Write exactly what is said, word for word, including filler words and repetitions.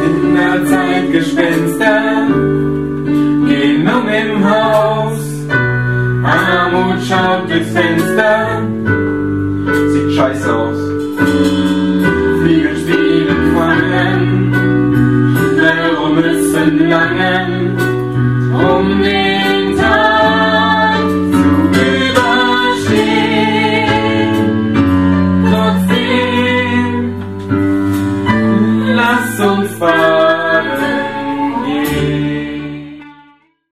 In der Zeit Gespenster gehen um im Haus. Armut schaut durchs Fenster, sieht scheiße aus. Fliegen spielen fangen, Bälle müssen langen um den